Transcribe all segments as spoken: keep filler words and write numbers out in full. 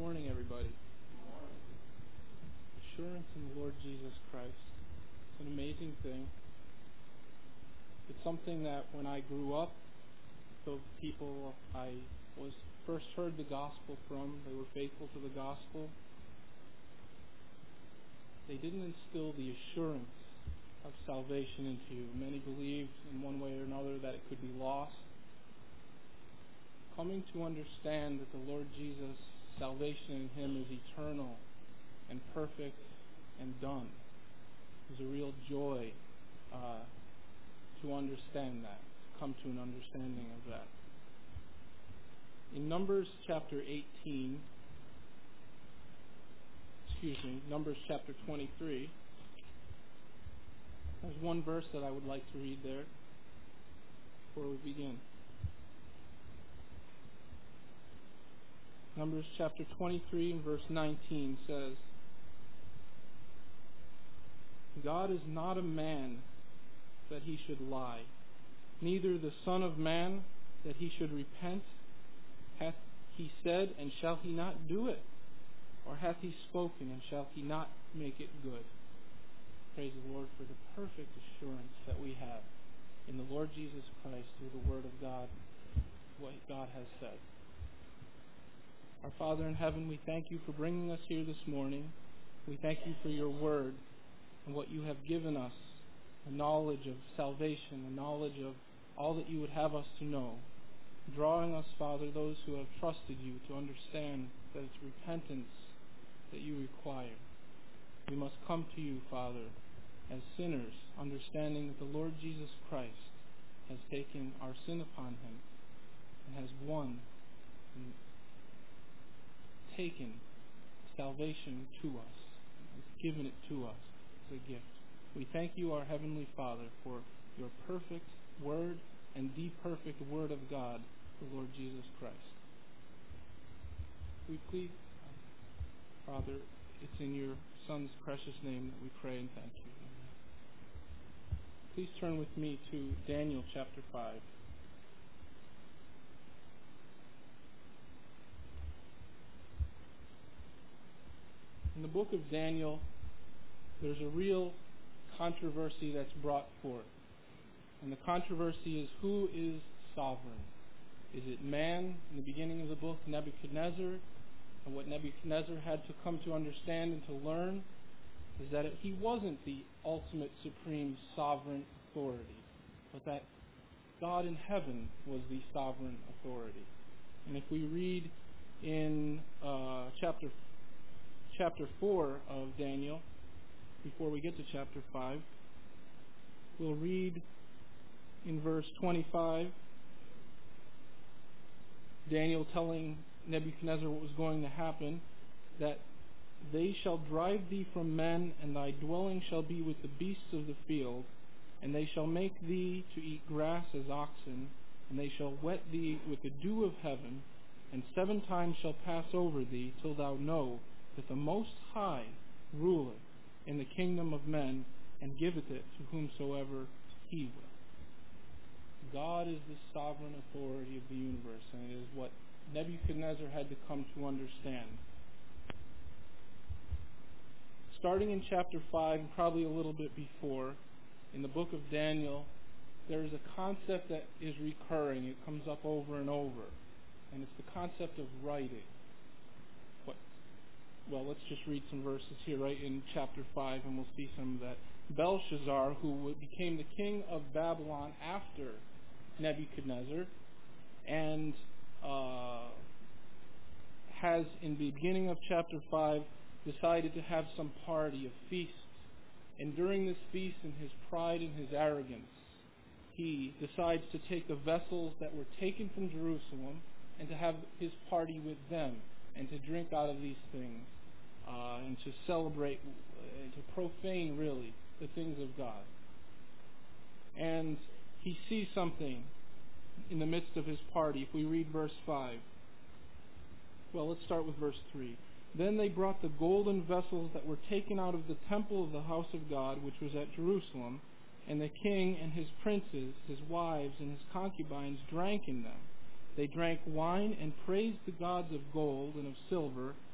morning, everybody. Assurance in the Lord Jesus Christ. It's an amazing thing. It's something that when I grew up, the people I was first heard the gospel from, they were faithful to the gospel. They didn't instill the assurance of salvation into you. Many believed in one way or another that it could be lost. Coming to understand that the Lord Jesus, salvation in Him is eternal and perfect and done, is a real joy uh, to understand that, to come to an understanding of that. In Numbers chapter eighteen, excuse me, Numbers chapter twenty-three, there's one verse that I would like to read there before we begin. Numbers chapter twenty-three and verse nineteen says, God is not a man that He should lie, neither the Son of Man that He should repent. Hath He said, and shall He not do it? Or hath He spoken, and shall He not make it good? Praise the Lord for the perfect assurance that we have in the Lord Jesus Christ through the Word of God, what God has said. Our Father in heaven, we thank You for bringing us here this morning. We thank You for Your Word and what You have given us, the knowledge of salvation, the knowledge of all that You would have us to know. Drawing us, Father, those who have trusted You to understand that it's repentance that You require. We must come to You, Father, as sinners, understanding that the Lord Jesus Christ has taken our sin upon Him and has won and taken salvation to us, has given it to us as a gift. We thank You, our Heavenly Father, for Your perfect Word and the perfect Word of God, the Lord Jesus Christ. We plead, Father, it's in Your Son's precious name that we pray and thank You. Please turn with me to Daniel chapter five. In the book of Daniel, there's a real controversy that's brought forth. And the controversy is, who is sovereign? Is it man, in the beginning of the book, Nebuchadnezzar? And what Nebuchadnezzar had to come to understand and to learn is that it, he wasn't the ultimate supreme sovereign authority, but that God in heaven was the sovereign authority. And if we read in uh, chapter chapter four of Daniel, before we get to chapter five, we'll read in verse twenty-five, Daniel telling Nebuchadnezzar what was going to happen, that they shall drive thee from men, and thy dwelling shall be with the beasts of the field, and they shall make thee to eat grass as oxen, and they shall wet thee with the dew of heaven, and seven times shall pass over thee, till thou know that the Most High ruleth in the kingdom of men, and giveth it to whomsoever He will. God is the sovereign authority of the universe, and it is what Nebuchadnezzar had to come to understand. Starting in chapter five, and probably a little bit before, in the book of Daniel, there is a concept that is recurring. It comes up over and over, and it's the concept of writing. What? Well, let's just read some verses here, right in chapter five, and we'll see some of that. Belshazzar, who became the king of Babylon after Nebuchadnezzar, and uh, has, in the beginning of chapter five, decided to have some party, a feast. And during this feast, in his pride and his arrogance, he decides to take the vessels that were taken from Jerusalem and to have his party with them and to drink out of these things uh, and to celebrate and to profane, really, the things of God. And he sees something in the midst of his party. If we read verse five, well, let's start with verse three. Then they brought the golden vessels that were taken out of the temple of the house of God, which was at Jerusalem, and the king and his princes, his wives, and his concubines drank in them. They drank wine and praised the gods of gold and of silver,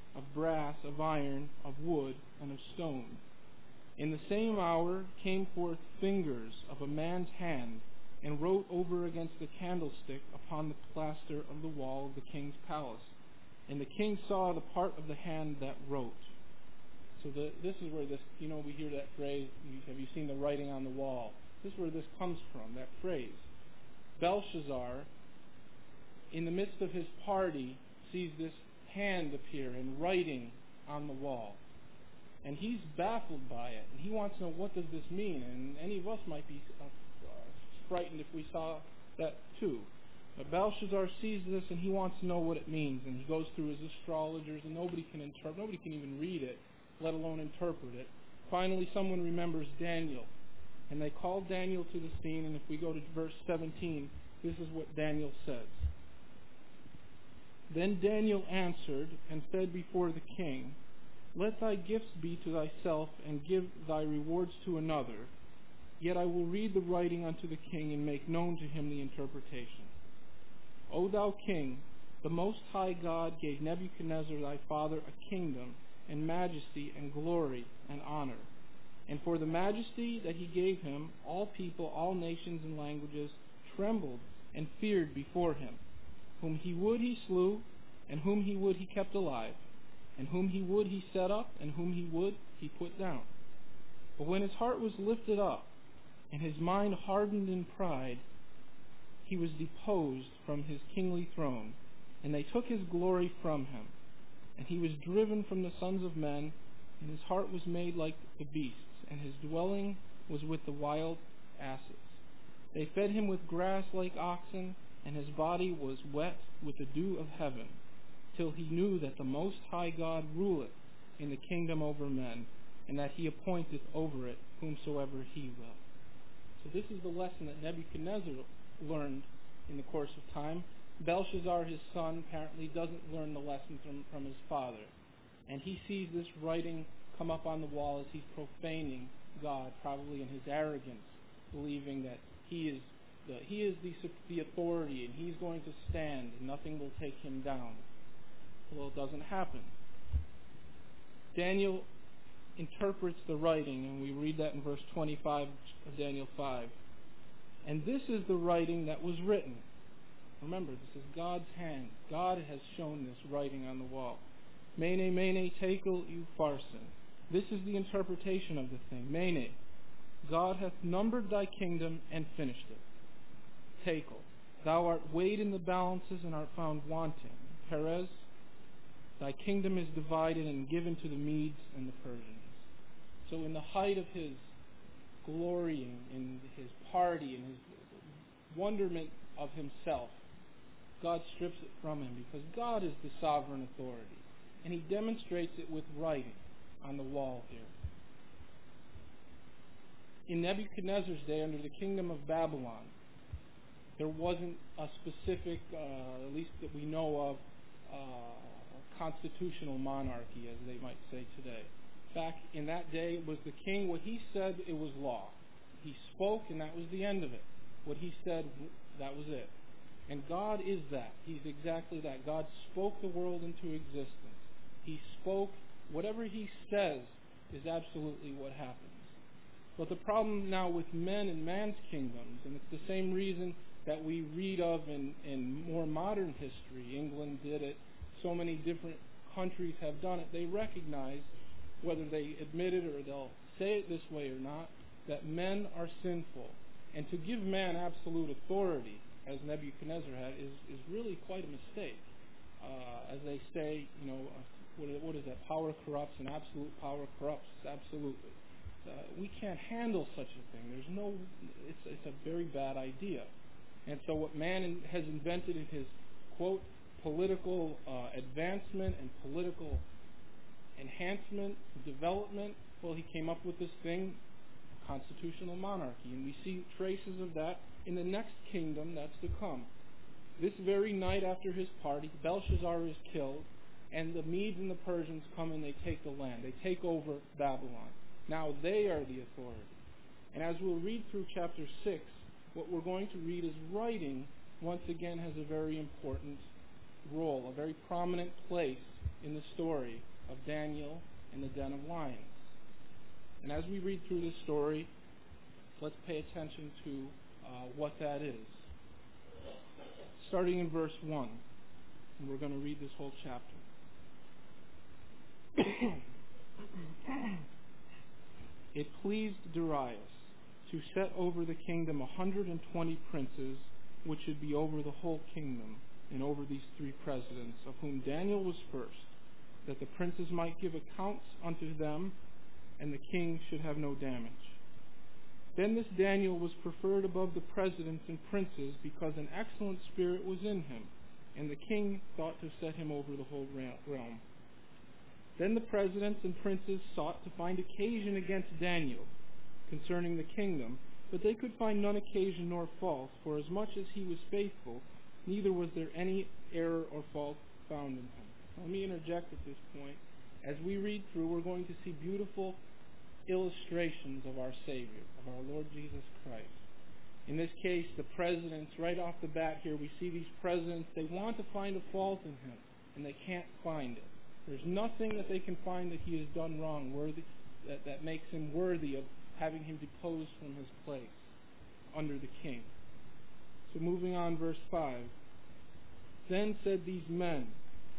of brass, of iron, of wood, and of stone. In the same hour came forth fingers of a man's hand, and wrote over against the candlestick upon the plaster of the wall of the king's palace. And the king saw the part of the hand that wrote. So the, this is where this, you know, we hear that phrase, have you seen the writing on the wall? This is where this comes from, that phrase. Belshazzar, in the midst of his party, sees this hand appear and writing on the wall. And he's baffled by it. And he wants to know, what does this mean? And any of us might be uh, frightened if we saw that too. But Belshazzar sees this and he wants to know what it means. And he goes through his astrologers, and nobody can interpret, nobody can even read it, let alone interpret it. Finally, someone remembers Daniel. And they call Daniel to the scene, and if we go to verse seventeen, this is what Daniel says. Then Daniel answered and said before the king, Let thy gifts be to thyself, and give thy rewards to another. Yet I will read the writing unto the king, and make known to him the interpretation. O thou king, the Most High God gave Nebuchadnezzar thy father a kingdom, and majesty, and glory, and honor. And for the majesty that he gave him, all people, all nations and languages trembled and feared before him. Whom he would he slew, and whom he would he kept alive, and whom he would he set up, and whom he would he put down. But when his heart was lifted up, and his mind hardened in pride, he was deposed from his kingly throne, and they took his glory from him. And he was driven from the sons of men, and his heart was made like the beasts, and his dwelling was with the wild asses. They fed him with grass like oxen, and his body was wet with the dew of heaven, till he knew that the Most High God ruleth in the kingdom over men, and that he appointeth over it whomsoever he will. So this is the lesson that Nebuchadnezzar learned in the course of time. Belshazzar, his son, apparently doesn't learn the lesson from, from his father. And he sees this writing come up on the wall as he's profaning God, probably in his arrogance, believing that he is the, he is the, the authority, and he's going to stand, and nothing will take him down. Well, it doesn't happen. Daniel interprets the writing, and we read that in verse twenty-five of Daniel five. And this is the writing that was written. Remember, this is God's hand. God has shown this writing on the wall. Mene, mene, tekel, upharsin. This is the interpretation of the thing. Mene, God hath numbered thy kingdom and finished it. Tekel, thou art weighed in the balances and art found wanting. Perez, thy kingdom is divided and given to the Medes and the Persians. So in the height of his glorying, in his party, in his wonderment of himself, God strips it from him, because God is the sovereign authority. And he demonstrates it with writing on the wall here. In Nebuchadnezzar's day, under the kingdom of Babylon, there wasn't a specific, uh, at least that we know of, uh, constitutional monarchy, as they might say today. In fact, in that day, it was the king. What he said, it was law. He spoke, and that was the end of it. What he said, that was it. And God is that. He's exactly that. God spoke the world into existence. He spoke. Whatever he says is absolutely what happens. But the problem now with men and man's kingdoms, and it's the same reason that we read of in, in more modern history. England did it. So many different countries have done it. They recognize, whether they admit it or they'll say it this way or not, that men are sinful. And to give man absolute authority, as Nebuchadnezzar had, is, is really quite a mistake. Uh, as they say, you know, uh, what, what is that? Power corrupts, and absolute power corrupts. Absolutely. Uh, we can't handle such a thing. There's no, it's, it's a very bad idea. And so what man in, has invented in his, quote, political uh, advancement and political enhancement, development, well, he came up with this thing, constitutional monarchy. And we see traces of that in the next kingdom that's to come. This very night after his party, Belshazzar is killed, and the Medes and the Persians come and they take the land. They take over Babylon. Now they are the authority. And as we'll read through chapter six, what we're going to read is writing, once again, has a very important role, a very prominent place in the story of Daniel in the den of lions. And as we read through this story, let's pay attention to uh, what that is. Starting in verse one, and we're going to read this whole chapter. It pleased Darius to set over the kingdom a hundred and twenty princes, which should be over the whole kingdom, and over these three presidents, of whom Daniel was first, that the princes might give accounts unto them, and the king should have no damage. Then this Daniel was preferred above the presidents and princes, because an excellent spirit was in him, and the king thought to set him over the whole realm. Then the presidents and princes sought to find occasion against Daniel concerning the kingdom, but they could find none occasion nor fault, for as much as he was faithful, neither was there any error or fault found in him. Let me interject at this point. As we read through, we're going to see beautiful illustrations of our Savior, of our Lord Jesus Christ. In this case, the presidents, right off the bat here, we see these presidents, they want to find a fault in him, and they can't find it. There's nothing that they can find that he has done wrong, worthy, that, that makes him worthy of having him deposed from his place under the king. So moving on, verse five. Then said these men,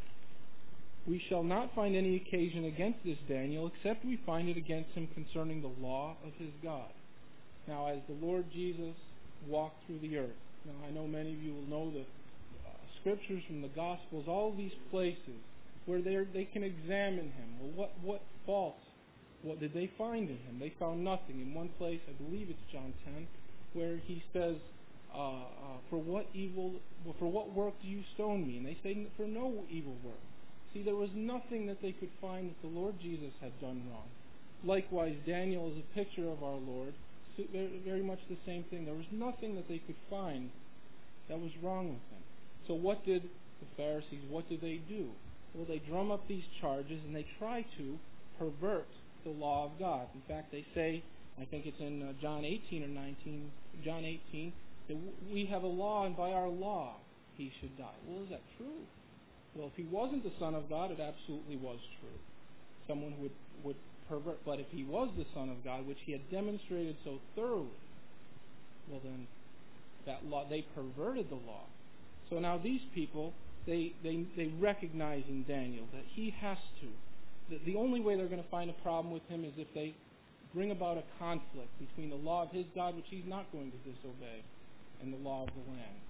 we shall not find any occasion against this Daniel, except we find it against him concerning the law of his God. Now, as the Lord Jesus walked through the earth, now I know many of you will know the uh, scriptures from the Gospels, all these places where they they can examine him. Well, what what fault, what did they find in him? They found nothing. In one place, I believe it's John ten, where he says, uh, uh, "For what evil, well, for what work do you stone me?" And they say, "For no evil work." See, there was nothing that they could find that the Lord Jesus had done wrong. Likewise, Daniel is a picture of our Lord. Very much the same thing. There was nothing that they could find that was wrong with him. So what did the Pharisees, what did they do? Well, they drum up these charges and they try to pervert the law of God. In fact, they say, I think it's in uh, John eighteen or nineteen, John eighteen, that we have a law and by our law he should die. Well, is that true? Well, if he wasn't the Son of God, it absolutely was true. Someone would, would pervert. But if he was the Son of God, which he had demonstrated so thoroughly, well then, that law, they perverted the law. So now these people, they, they, they recognize in Daniel that he has to. The, the only way they're going to find a problem with him is if they bring about a conflict between the law of his God, which he's not going to disobey, and the law of the land.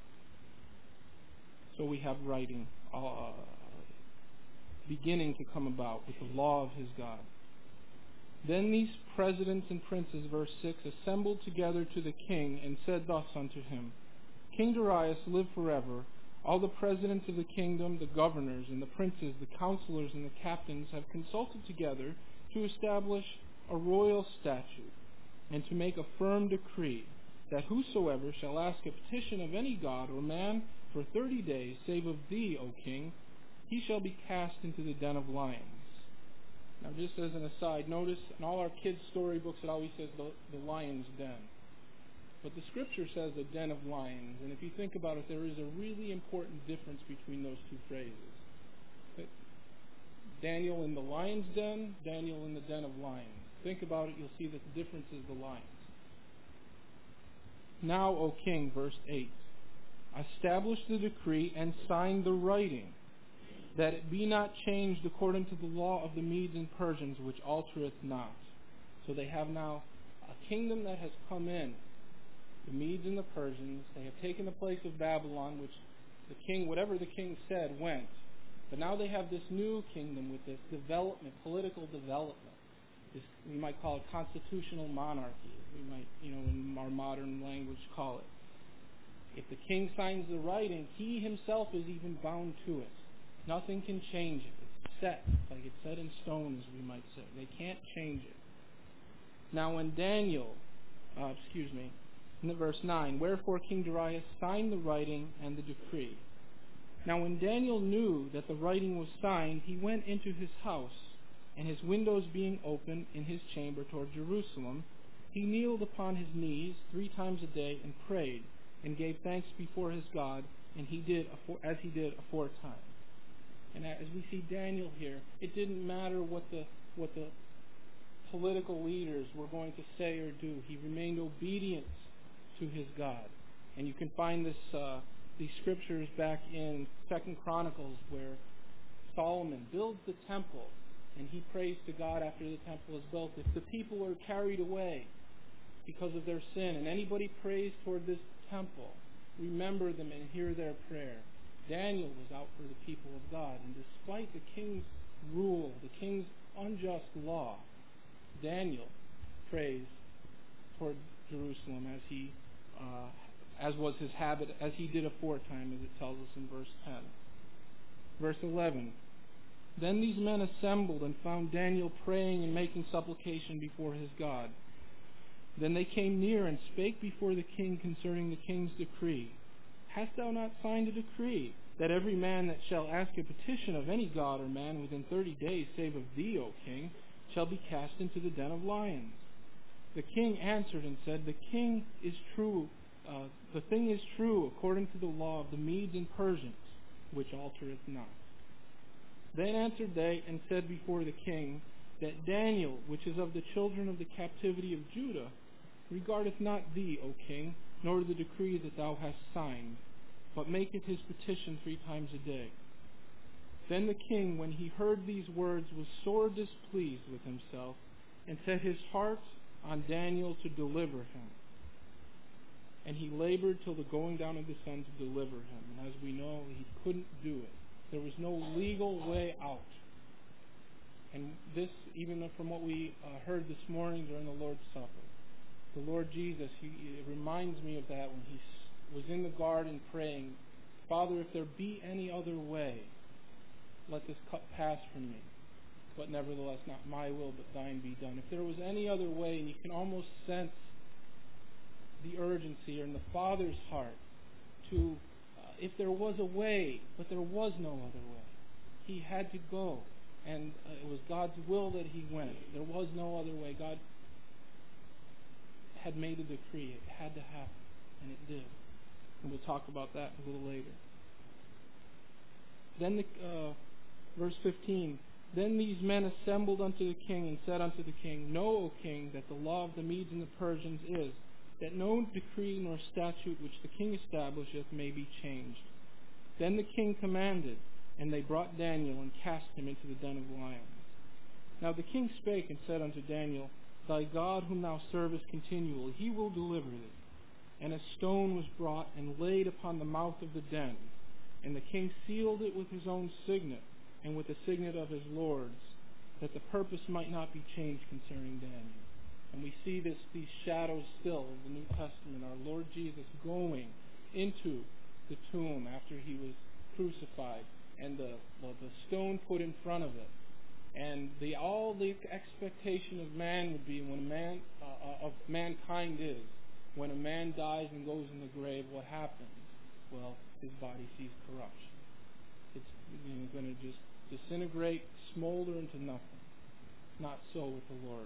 So we have writing uh, beginning to come about with the law of his God. Then these presidents and princes, verse six, assembled together to the king and said thus unto him, King Darius, live forever. All the presidents of the kingdom, the governors and the princes, the counselors and the captains have consulted together to establish a royal statute and to make a firm decree that whosoever shall ask a petition of any god or man for thirty days, save of thee, O king, he shall be cast into the den of lions. Now, just as an aside, notice in all our kids' storybooks it always says the, the lion's den. But the scripture says the den of lions. And if you think about it, there is a really important difference between those two phrases. Daniel in the lion's den, Daniel in the den of lions. Think about it, you'll see that the difference is the lions. Now, O king, verse eight, establish the decree and sign the writing, that it be not changed according to the law of the Medes and Persians, which altereth not. So they have now a kingdom that has come in. The Medes and the Persians, they have taken the place of Babylon, which the king, whatever the king said, went. But now they have this new kingdom with this development, political development. This, we might call it constitutional monarchy. We might, you know, in our modern language call it. If the king signs the writing, he himself is even bound to it. Nothing can change it. It's set, like it's set in stone, as we might say. They can't change it. Now when Daniel, uh, excuse me, in the verse nine, wherefore King Darius signed the writing and the decree. Now when Daniel knew that the writing was signed, he went into his house, and his windows being open in his chamber toward Jerusalem, he kneeled upon his knees three times a day and prayed, and gave thanks before his God, and he did as he did aforetime. And as we see Daniel here, it didn't matter what the what the political leaders were going to say or do. He remained obedient to his God. And you can find this uh, these scriptures back in Second Chronicles, where Solomon builds the temple, and he prays to God after the temple is built. If the people are carried away because of their sin, and anybody prays toward this temple, remember them and hear their prayer. Daniel was out for the people of God, and despite the king's rule, the king's unjust law, Daniel prays toward Jerusalem as he, uh, as was his habit, as he did aforetime, as it tells us in verse ten. Verse eleven. Then these men assembled and found Daniel praying and making supplication before his God. Then they came near and spake before the king concerning the king's decree. Hast thou not signed a decree, that every man that shall ask a petition of any god or man within thirty days, save of thee, O king, shall be cast into the den of lions? The king answered and said, The king is true, uh, the thing is true according to the law of the Medes and Persians, which altereth not. Then answered they and said before the king, that Daniel, which is of the children of the captivity of Judah, regardeth not thee, O king, nor the decree that thou hast signed, but maketh his petition three times a day. Then the king, when he heard these words, was sore displeased with himself, and set his heart on Daniel to deliver him. And he labored till the going down of the sun to deliver him. And as we know, he couldn't do it. There was no legal way out. And this, even from what we uh, heard this morning during the Lord's Supper, the Lord Jesus, he, it reminds me of that when he was in the garden praying, Father, if there be any other way, let this cup pass from me. But nevertheless, not my will, but thine be done. If there was any other way, and you can almost sense the urgency in the Father's heart to, uh, if there was a way, but there was no other way. He had to go. And uh, it was God's will that he went. There was no other way. God had made a decree. It had to happen. And it did. And we'll talk about that a little later. Then, the, uh, verse fifteen, Then these men assembled unto the king and said unto the king, Know, O king, that the law of the Medes and the Persians is, that no decree nor statute which the king establisheth may be changed. Then the king commanded, and they brought Daniel and cast him into the den of lions. Now the king spake and said unto Daniel, Thy God whom thou servest continually, he will deliver thee. And a stone was brought and laid upon the mouth of the den. And the king sealed it with his own signet, and with the signet of his lords, that the purpose might not be changed concerning Daniel. And we see this these shadows still of the New Testament, our Lord Jesus going into the tomb after he was crucified, and the, the, the stone put in front of it. And the all the expectation of man would be when a man uh, of mankind is when a man dies and goes in the grave, what happens? Well, his body sees corruption. It's you know, going to just disintegrate, smolder into nothing. Not so with the Lord.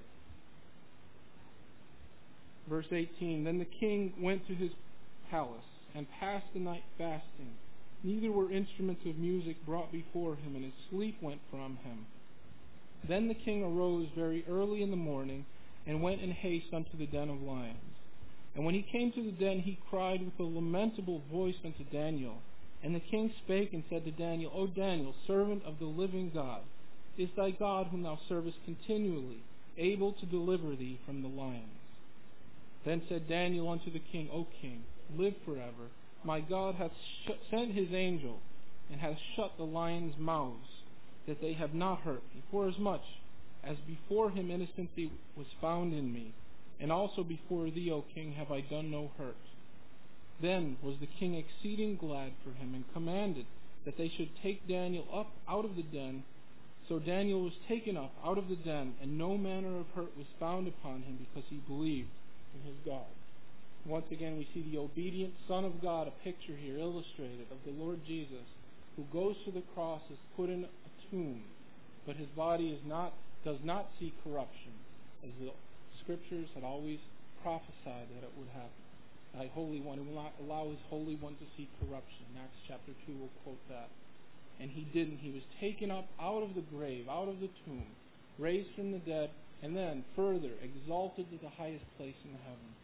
Verse eighteen, Then the king went to his palace and passed the night fasting. Neither were instruments of music brought before him, and his sleep went from him. Then the king arose very early in the morning, and went in haste unto the den of lions. And when he came to the den, he cried with a lamentable voice unto Daniel. And the king spake and said to Daniel, O Daniel, servant of the living God, is thy God whom thou servest continually able to deliver thee from the lions? Then said Daniel unto the king, O king, live forever. My God hath sh- sent his angel, and hath shut the lions' mouths, that they have not hurt me. Forasmuch as before him innocency was found in me, and also before thee, O king, have I done no hurt. Then was the king exceeding glad for him, and commanded that they should take Daniel up out of the den. So Daniel was taken up out of the den, and no manner of hurt was found upon him, because he believed in his God. Once again, we see the obedient Son of God, a picture here illustrated of the Lord Jesus, who goes to the cross, is put in a tomb, but his body is not does not see corruption, as the Scriptures had always prophesied that it would happen. Thy Holy One, he will not allow his Holy One to see corruption. In Acts chapter two, we'll quote that. And he didn't. He was taken up out of the grave, out of the tomb, raised from the dead, and then further exalted to the highest place in heaven.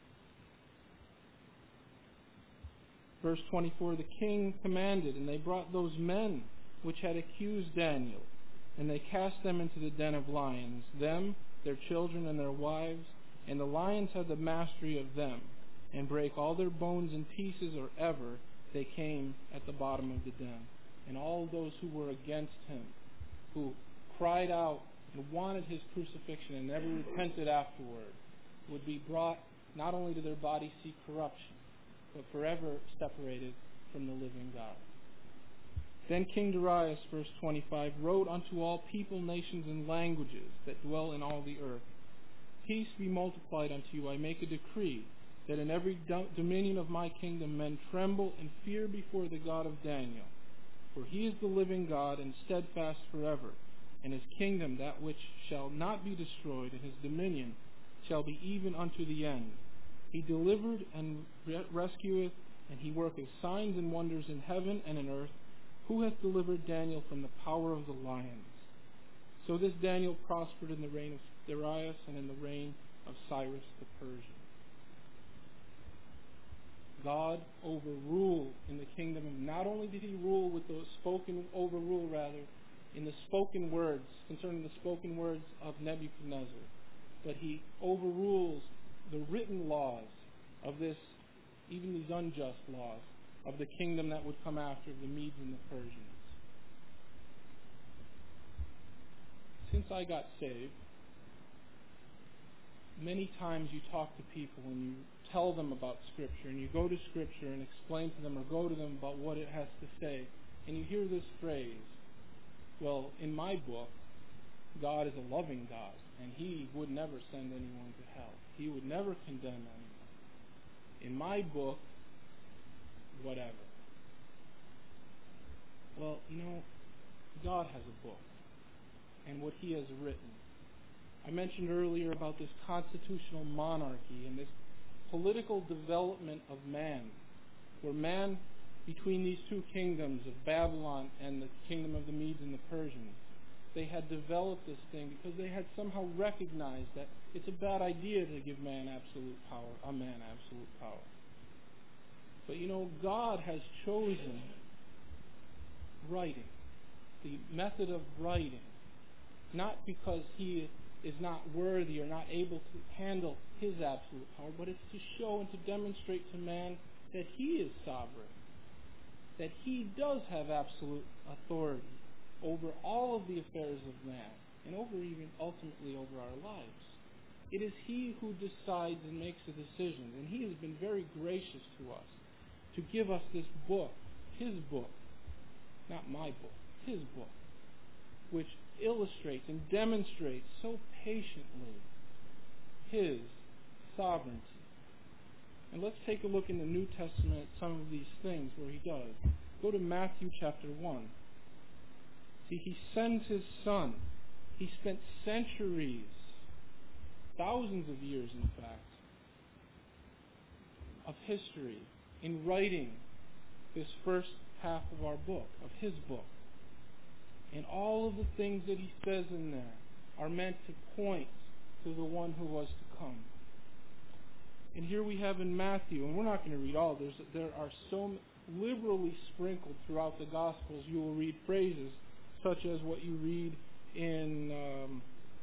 Verse twenty-four, the king commanded, and they brought those men which had accused Daniel, and they cast them into the den of lions, them, their children, and their wives, and the lions had the mastery of them, and brake all their bones in pieces, or ever they came at the bottom of the den. And all those who were against him, who cried out and wanted his crucifixion and never repented afterward, would be brought not only to their body see corruption, but forever separated from the living God. Then King Darius, verse twenty-five, wrote unto all people, nations, and languages that dwell in all the earth, peace be multiplied unto you. I make a decree that in every do- dominion of my kingdom men tremble and fear before the God of Daniel. For he is the living God, and steadfast forever, and his kingdom that which shall not be destroyed, and his dominion shall be even unto the end. He delivered and re- rescueth, and he worketh signs and wonders in heaven and in earth. Who hath delivered Daniel from the power of the lions? So this Daniel prospered in the reign of Darius and in the reign of Cyrus the Persian. God overruled in the kingdom. Of, not only did he rule with those spoken, overrule rather, in the spoken words, concerning the spoken words of Nebuchadnezzar, but he overrules the written laws of this, even these unjust laws, of the kingdom that would come after, the Medes and the Persians. Since I got saved, many times you talk to people and you tell them about Scripture, and you go to Scripture and explain to them or go to them about what it has to say, and you hear this phrase, well, in my book, God is a loving God, and he would never send anyone to hell. He would never condemn anyone. In my book, whatever. Well, you know, God has a book, and what he has written. I mentioned earlier about this constitutional monarchy and this political development of man, where man, between these two kingdoms of Babylon and the kingdom of the Medes and the Persians, they had developed this thing because they had somehow recognized that it's a bad idea to give man absolute power, a man absolute power. But you know, God has chosen writing, the method of writing, not because he is not worthy or not able to handle his absolute power, but it's to show and to demonstrate to man that he is sovereign, that he does have absolute authority over all of the affairs of man, and over even ultimately over our lives. It is he who decides and makes the decisions, and he has been very gracious to us to give us this book, his book, not my book, his book, which illustrates and demonstrates so patiently his sovereignty. And let's take a look in the New Testament at some of these things where he does. Go to Matthew chapter one. See, he sends his son. He spent centuries, thousands of years in fact, of history in writing this first half of our book, of his book. And all of the things that he says in there are meant to point to the one who was to come. And here we have in Matthew, and we're not going to read all, There's, there are so liberally sprinkled throughout the Gospels, you will read phrases such as what you read in um,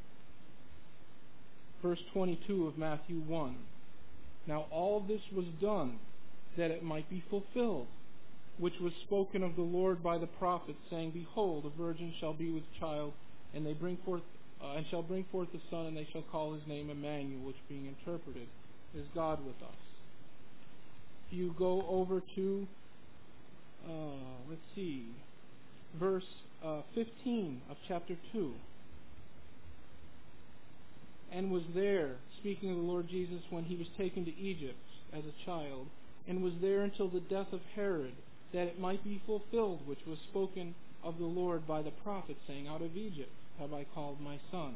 verse twenty-two of Matthew one. Now all this was done that it might be fulfilled, which was spoken of the Lord by the prophet, saying, Behold, a virgin shall be with child, and they bring forth uh, and shall bring forth a son, and they shall call his name Emmanuel, which being interpreted is God with us. If you go over to, uh, let's see, verse uh, fifteen of chapter two, and was there, speaking of the Lord Jesus, when he was taken to Egypt as a child, and was there until the death of Herod, that it might be fulfilled, which was spoken of the Lord by the prophet, saying, Out of Egypt have I called my son.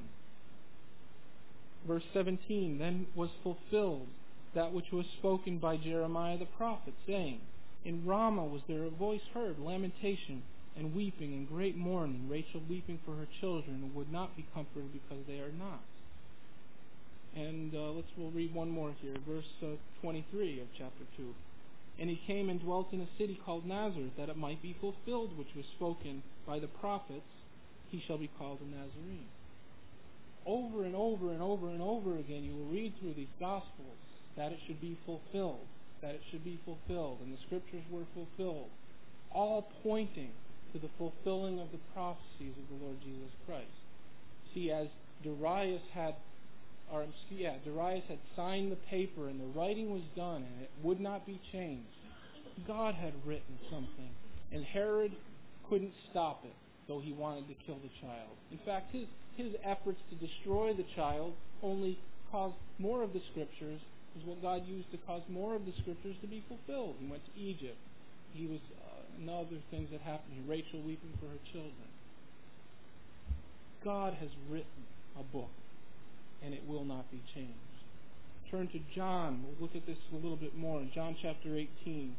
Verse seventeen, Then was fulfilled that which was spoken by Jeremiah the prophet, saying, In Ramah was there a voice heard, lamentation, and weeping and great mourning, Rachel weeping for her children, and would not be comforted because they are not. And uh, let's we'll read one more here, verse uh, twenty-three of chapter two. And he came and dwelt in a city called Nazareth, that it might be fulfilled which was spoken by the prophets, he shall be called a Nazarene. Over and over and over and over again, you will read through these Gospels that it should be fulfilled, that it should be fulfilled, and the Scriptures were fulfilled, all pointing to the fulfilling of the prophecies of the Lord Jesus Christ. See, as Darius had, or yeah, Darius had signed the paper and the writing was done and it would not be changed, God had written something, and Herod couldn't stop it, though he wanted to kill the child. In fact, his his efforts to destroy the child only caused more of the Scriptures, is what God used to cause more of the Scriptures to be fulfilled. He went to Egypt. He was, uh, and other things that happened here, Rachel weeping for her children. God has written a book, and it will not be changed. Turn to John. We'll look at this a little bit more in John chapter eighteen.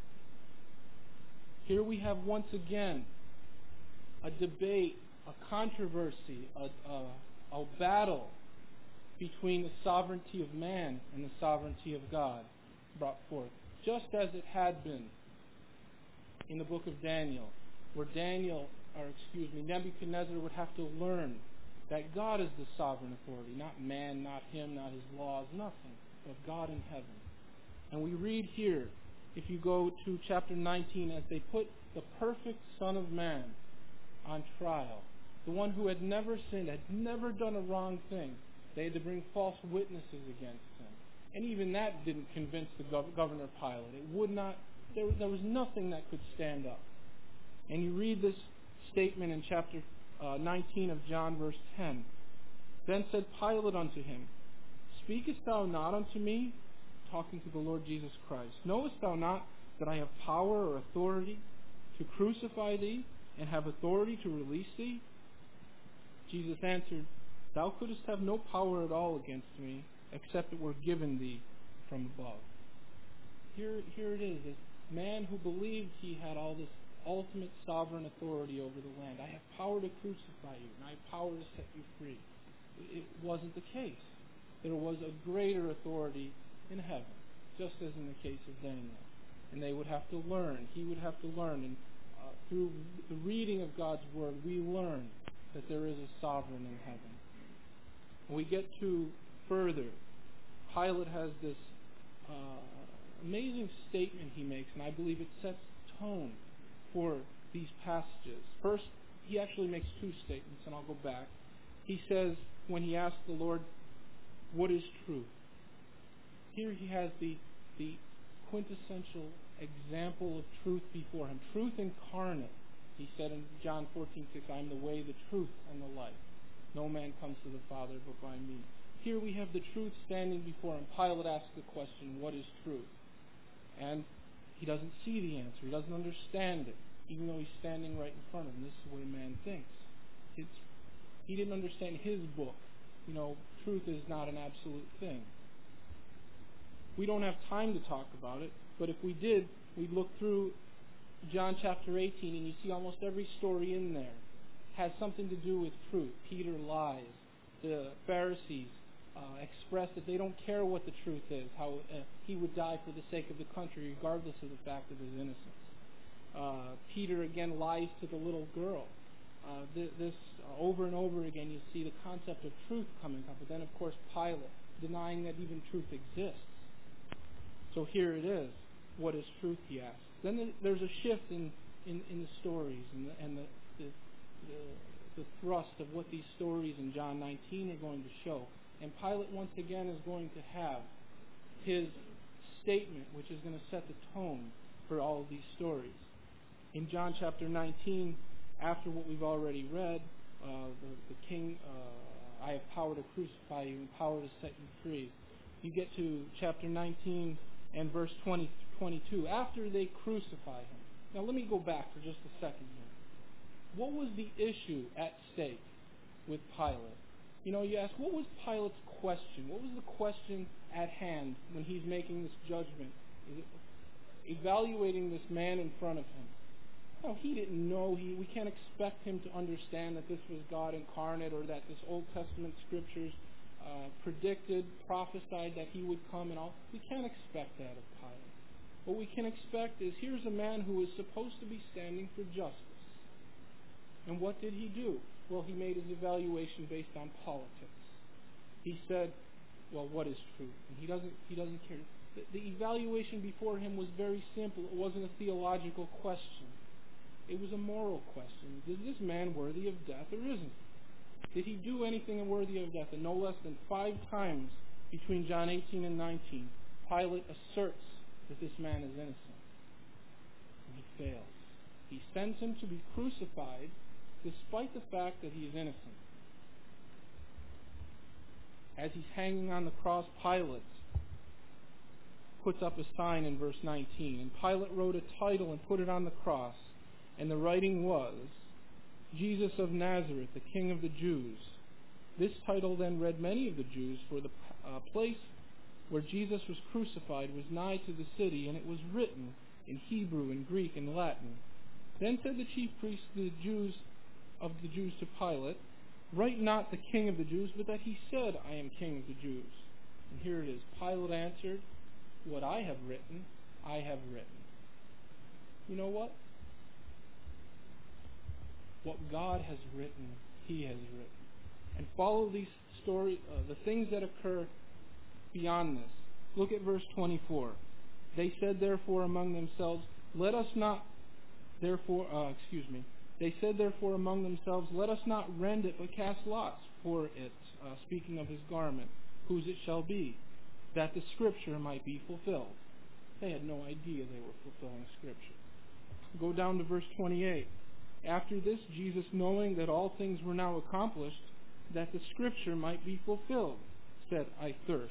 Here we have once again a debate, a controversy, a, a, a battle between the sovereignty of man and the sovereignty of God brought forth, just as it had been in the book of Daniel, where Daniel, or excuse me, Nebuchadnezzar would have to learn that God is the sovereign authority, not man, not him, not his laws, nothing, but God in heaven. And we read here, if you go to chapter nineteen, as they put the perfect Son of Man on trial, the one who had never sinned, had never done a wrong thing, they had to bring false witnesses against him. And even that didn't convince the gov- Governor Pilate. It would not, there, there was nothing that could stand up. And you read this statement in chapter uh, nineteen of John, verse ten. Then said Pilate unto him, Speakest thou not unto me? Talking to the Lord Jesus Christ. Knowest thou not that I have power or authority to crucify thee, and have authority to release thee? Jesus answered, Thou couldst have no power at all against me, except it were given thee from above. Here, here it is, this man who believed he had all this ultimate sovereign authority over the land. I have power to crucify you, and I have power to set you free. It wasn't the case. There was a greater authority in heaven, just as in the case of Daniel. And they would have to learn. He would have to learn. And uh, through the reading of God's Word, we learn that there is a sovereign in heaven. When we get to further, Pilate has this uh, amazing statement he makes, and I believe it sets tone for these passages. First, he actually makes two statements, and I'll go back. He says, when he asks the Lord, what is truth? Here he has the, the quintessential example of truth before him. Truth incarnate. He said in John fourteen six, I am the way, the truth, and the life. No man comes to the Father but by me. Here we have the truth standing before him. Pilate asks the question, what is truth? And he doesn't see the answer. He doesn't understand it, even though he's standing right in front of him. This is the way man thinks. It's, he didn't understand his book. You know, truth is not an absolute thing. We don't have time to talk about it, but if we did, we'd look through John chapter eighteen, and you see almost every story in there has something to do with truth. Peter lies. The Pharisees uh, express that they don't care what the truth is, how uh, he would die for the sake of the country, regardless of the fact of his innocence. Uh, Peter again lies to the little girl. Uh, th- this uh, over and over again, you see the concept of truth coming up. But then, of course, Pilate denying that even truth exists. So here it is. What is truth, he asks. Then there's a shift in, in, in the stories and, the, and the, the, the, the thrust of what these stories in John nineteen are going to show. And Pilate once again is going to have his statement, which is going to set the tone for all of these stories. In John chapter nineteen, after what we've already read, uh, the, the king, uh, I have power to crucify you and power to set you free. You get to chapter nineteen and verse twenty, twenty-two, after they crucify him. Now let me go back for just a second here. What was the issue at stake with Pilate? You know, you ask, what was Pilate's question? What was the question at hand when he's making this judgment, evaluating this man in front of him? No, he didn't know. He, we can't expect him to understand that this was God incarnate, or that this Old Testament scriptures uh, predicted, prophesied that he would come and all. We can't expect that of Pilate. What we can expect is, here's a man who is supposed to be standing for justice. And what did he do? Well, he made his evaluation based on politics. He said, well, what is truth? And he doesn't, he doesn't care. The, the evaluation before him was very simple. It wasn't a theological question. It was a moral question. Is this man worthy of death or isn't he? Did he do anything worthy of death? And no less than five times between John eighteen and nineteen, Pilate asserts that this man is innocent. And he fails. He sends him to be crucified despite the fact that he is innocent. As he's hanging on the cross, Pilate puts up a sign in verse nineteen. And Pilate wrote a title and put it on the cross. And the writing was, Jesus of Nazareth, the King of the Jews. This title then read many of the Jews, for the uh, place where Jesus was crucified was nigh to the city, and it was written in Hebrew and Greek and Latin. Then said the chief priests to the Jews of the Jews to Pilate, write not the King of the Jews, but that he said, I am King of the Jews. And here it is. Pilate answered, what I have written, I have written. You know what? What God has written, he has written. And follow these stories, uh, the things that occur beyond this. Look at verse twenty-four. They said therefore among themselves, let us not, therefore, uh, excuse me, they said therefore among themselves, let us not rend it, but cast lots for it, uh, speaking of his garment, whose it shall be, that the scripture might be fulfilled. They had no idea they were fulfilling scripture. Go down to verse twenty-eight. After this, Jesus, knowing that all things were now accomplished, that the scripture might be fulfilled, said, I thirst.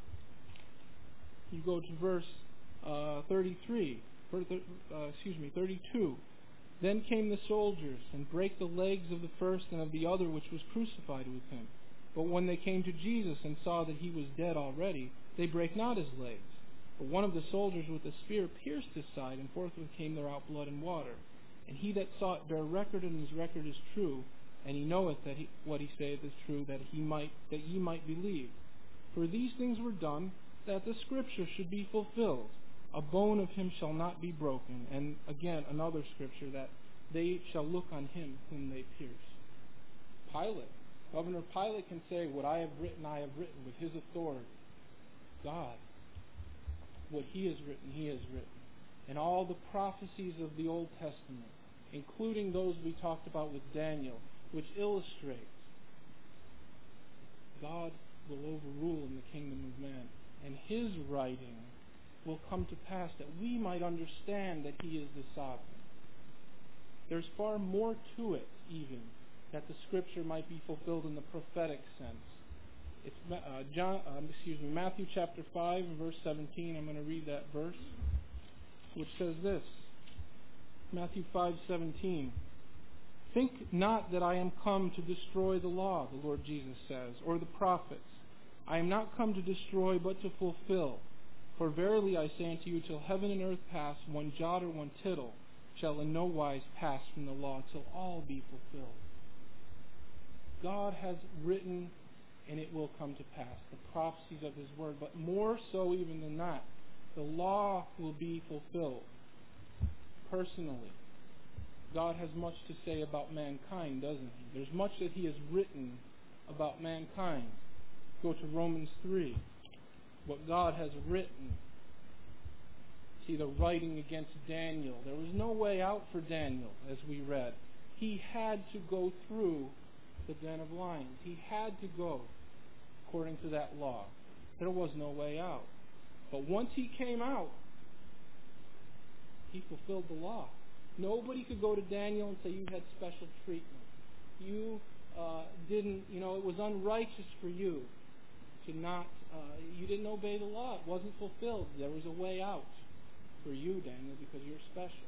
You go to verse uh, thirty-three, uh, excuse me, thirty-two. Then came the soldiers, and brake the legs of the first and of the other which was crucified with him. But when they came to Jesus and saw that he was dead already, they brake not his legs. But one of the soldiers with a spear pierced his side, and forthwith came there out blood and water. And he that saw it bare record, and his record is true, and he knoweth that he, what he saith is true, that he might that ye might believe. For these things were done, that the scripture should be fulfilled. A bone of him shall not be broken. And again, another scripture, that they shall look on him whom they pierced. Pilate, Governor Pilate can say, what I have written, I have written, with his authority. God, what he has written, he has written. And all the prophecies of the Old Testament, including those we talked about with Daniel, which illustrate God will overrule in the kingdom of man. And his writing will come to pass, that we might understand that he is the sovereign. There's far more to it, even, that the scripture might be fulfilled in the prophetic sense. It's uh, John, uh, excuse me, Matthew chapter five and verse seventeen. I'm going to read that verse, which says this. Matthew five seventeen. Think not that I am come to destroy the law, the Lord Jesus says, or the prophets. I am not come to destroy, but to fulfill. For verily I say unto you, till heaven and earth pass, one jot or one tittle shall in no wise pass from the law, till all be fulfilled. God has written, and it will come to pass, the prophecies of his word. But more so even than that, the law will be fulfilled. Personally, God has much to say about mankind, doesn't he? There's much that he has written about mankind. Go to Romans three. What God has written. See the writing against Daniel. There was no way out for Daniel, as we read. He had to go through the den of lions. He had to go according to that law. There was no way out. But once he came out, he fulfilled the law. Nobody could go to Daniel and say, you had special treatment. You uh, didn't, you know, it was unrighteous for you to not, uh, you didn't obey the law. It wasn't fulfilled. There was a way out for you, Daniel, because you're special.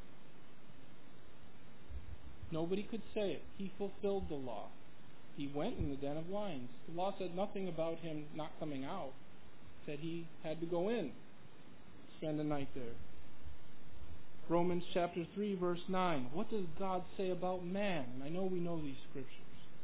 Nobody could say it. He fulfilled the law. He went in the den of lions. The law said nothing about him not coming out. It said he had to go in, spend the night there. Romans chapter three, verse nine. What does God say about man? And I know we know these scriptures.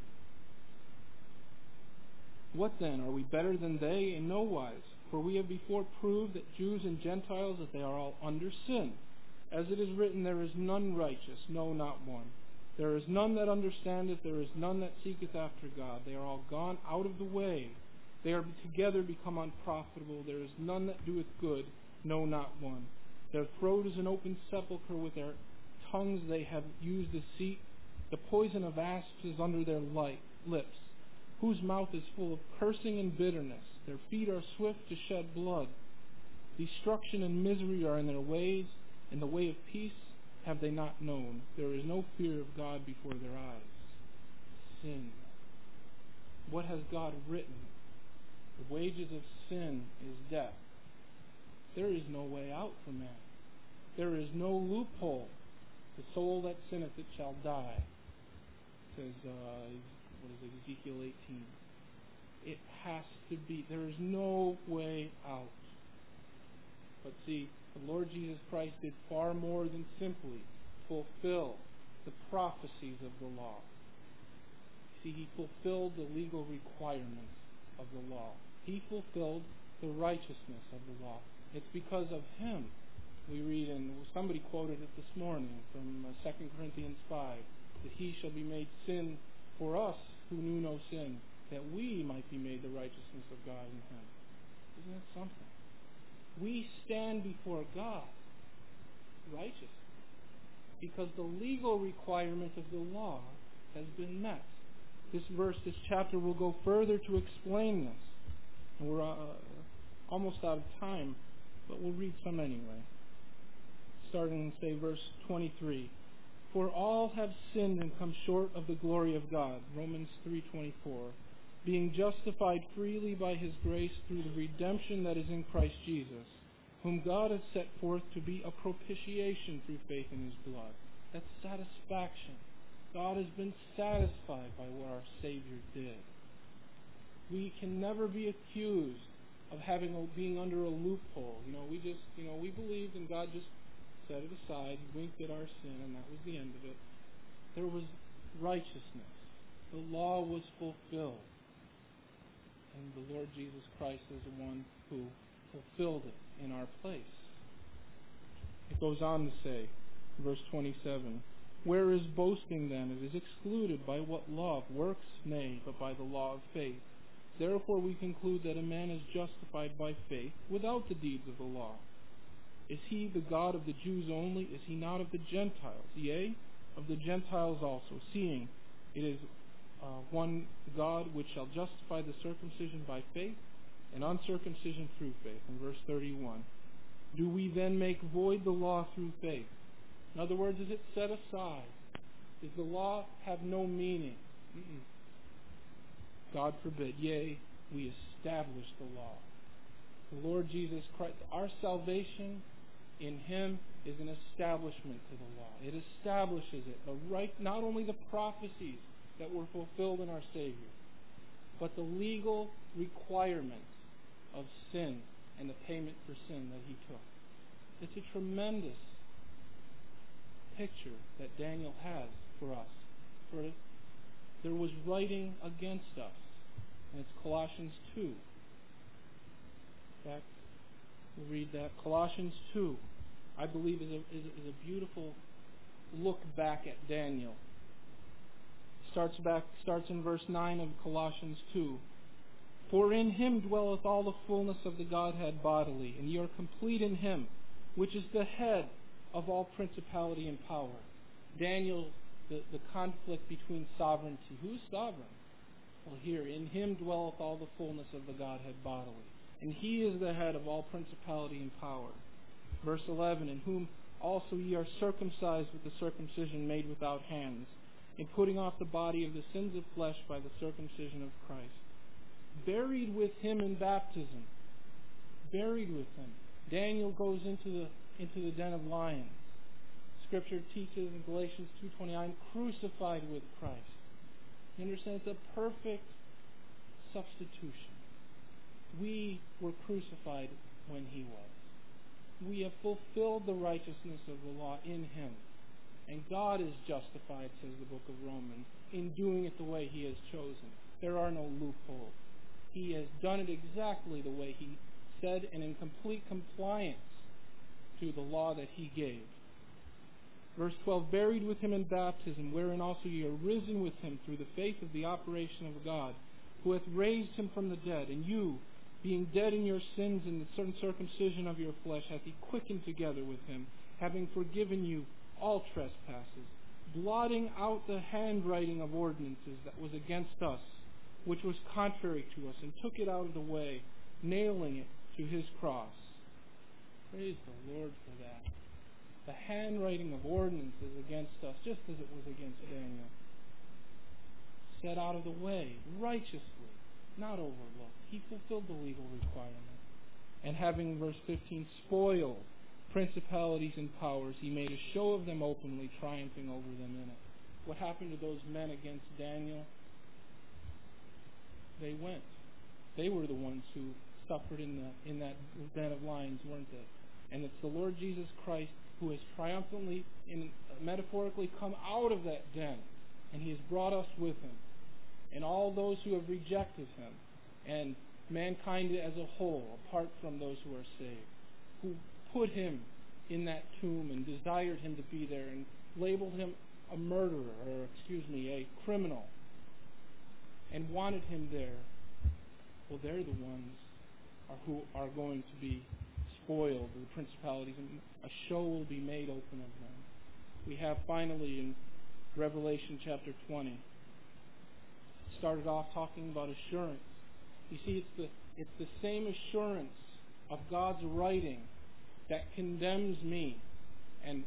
What then? Are we better than they? In no wise. For we have before proved that Jews and Gentiles, that they are all under sin. As it is written, there is none righteous, no, not one. There is none that understandeth, there is none that seeketh after God. They are all gone out of the way. They are together become unprofitable. There is none that doeth good, no, not one. Their throat is an open sepulchre. With their tongues they have used deceit. The poison of asps is under their light, lips, whose mouth is full of cursing and bitterness. Their feet are swift to shed blood. Destruction and misery are in their ways, and the way of peace have they not known. There is no fear of God before their eyes. Sin. What has God written? The wages of sin is death. There is no way out for man. There is no loophole. The soul that sinneth, it shall die. Says, uh, what is it, Ezekiel eighteen. It has to be. There is no way out. But see, the Lord Jesus Christ did far more than simply fulfill the prophecies of the law. See, He fulfilled the legal requirements of the law. He fulfilled the righteousness of the law. It's because of Him. We read, and somebody quoted it this morning from uh, Second Corinthians five, that He shall be made sin for us who knew no sin, that we might be made the righteousness of God in Him. Isn't that something? We stand before God righteous because the legal requirement of the law has been met. This verse, this chapter will go further to explain this. And we're uh, almost out of time, but we'll read some anyway. Starting in, say, verse twenty-three. For all have sinned and come short of the glory of God. Romans three twenty-four. Being justified freely by His grace through the redemption that is in Christ Jesus, whom God has set forth to be a propitiation through faith in His blood. That's satisfaction. God has been satisfied by what our Savior did. We can never be accused of having a, being under a loophole. You know, we just, you know, we believed and God just set it aside, winked at our sin, and that was the end of it. There was righteousness. The law was fulfilled. And the Lord Jesus Christ is the one who fulfilled it in our place. It goes on to say, verse twenty-seven, where is boasting then? It is excluded. By what law? Of works? Nay, but by the law of faith. Therefore we conclude that a man is justified by faith without the deeds of the law. Is He the God of the Jews only? Is He not of the Gentiles? Yea, of the Gentiles also, seeing it is uh, one God which shall justify the circumcision by faith and uncircumcision through faith. In verse thirty-one, do we then make void the law through faith? In other words, is it set aside? Does the law have no meaning? Mm-mm. God forbid. Yea, we establish the law. The Lord Jesus Christ, our salvation in Him is an establishment to the law. It establishes it. The right, not only the prophecies that were fulfilled in our Savior, but the legal requirements of sin and the payment for sin that He took. It's a tremendous picture that Daniel has for us. For there was writing against us. And it's Colossians two. In fact, we'll read that. Colossians two, I believe, is a, is a, is a beautiful look back at Daniel. Starts back, starts in verse nine of Colossians two. For in Him dwelleth all the fullness of the Godhead bodily, and ye are complete in Him, which is the head of all principality and power. Daniel, the, the conflict between sovereignty. Who's sovereign? Well, here, in Him dwelleth all the fullness of the Godhead bodily. And He is the head of all principality and power. Verse eleven, in whom also ye are circumcised with the circumcision made without hands, in putting off the body of the sins of flesh by the circumcision of Christ. Buried with Him in baptism. Buried with Him. Daniel goes into the into the den of lions. Scripture teaches in Galatians two twenty-nine, crucified with Christ. You understand? It's a perfect substitution. We were crucified when He was. we have fulfilled the righteousness of the law in him. And God is justified, says the book of Romans, in doing it the way he has chosen. There are no loopholes. He has done it exactly the way he said and in complete compliance to the law that he gave. Verse twelve, buried with him in baptism, wherein also ye are risen with him through the faith of the operation of God, who hath raised him from the dead, and you, being dead in your sins and the certain circumcision of your flesh, hath he quickened together with him, having forgiven you all trespasses, blotting out the handwriting of ordinances that was against us, which was contrary to us, and took it out of the way, nailing it to his cross. Praise the Lord for that. The handwriting of ordinances against us, just as it was against Daniel, set out of the way, righteously, not overlooked. He fulfilled the legal requirement. And having, verse fifteen, spoiled principalities and powers, he made a show of them openly, triumphing over them in it. What happened to those men against Daniel? They went. They were the ones who suffered in the in that den of lions, weren't they? And it's the Lord Jesus Christ who has triumphantly, in, metaphorically, come out of that den, and he has brought us with him. And all those who have rejected him, and mankind as a whole, apart from those who are saved, who put him in that tomb and desired him to be there and labeled him a murderer, or excuse me, a criminal, and wanted him there, well, they're the ones are who are going to be spoiled, the principalities, and a show will be made open of them. We have finally in Revelation chapter twenty, started off talking about assurance. You see, it's the it's the same assurance of God's writing that condemns me, and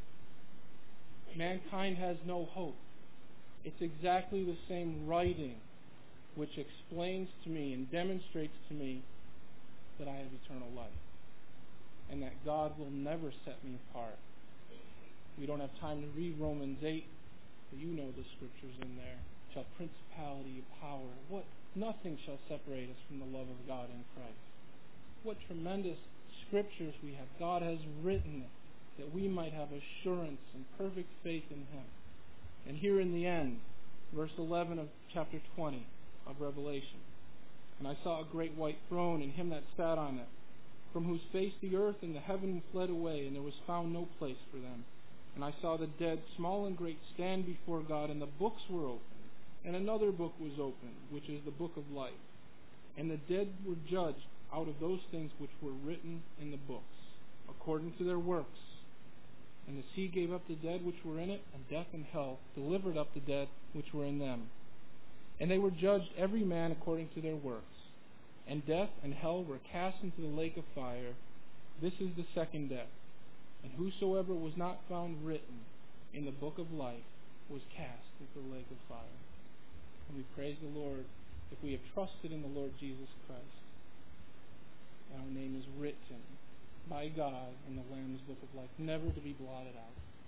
mankind has no hope. It's exactly the same writing which explains to me and demonstrates to me that I have eternal life, and that God will never set me apart. We don't have time to read Romans eight, but you know the scriptures in there. Shall principality, power, what? Nothing shall separate us from the love of God in Christ. What tremendous scriptures we have. God has written it that we might have assurance and perfect faith in him. And here in the end, verse eleven of chapter twenty of Revelation. And I saw a great white throne, and him that sat on it, from whose face the earth and the heaven fled away, and there was found no place for them. And I saw the dead, small and great, stand before God, and the books were opened. And another book was opened, which is the book of life. And the dead were judged out of those things which were written in the books, according to their works. And the sea gave up the dead which were in it, and death and hell delivered up the dead which were in them. And they were judged every man according to their works. And death and hell were cast into the lake of fire. This is the second death. And whosoever was not found written in the book of life was cast into the lake of fire. And we praise the Lord if we have trusted in the Lord Jesus Christ. And our name is written by God in the Lamb's book of life, never to be blotted out.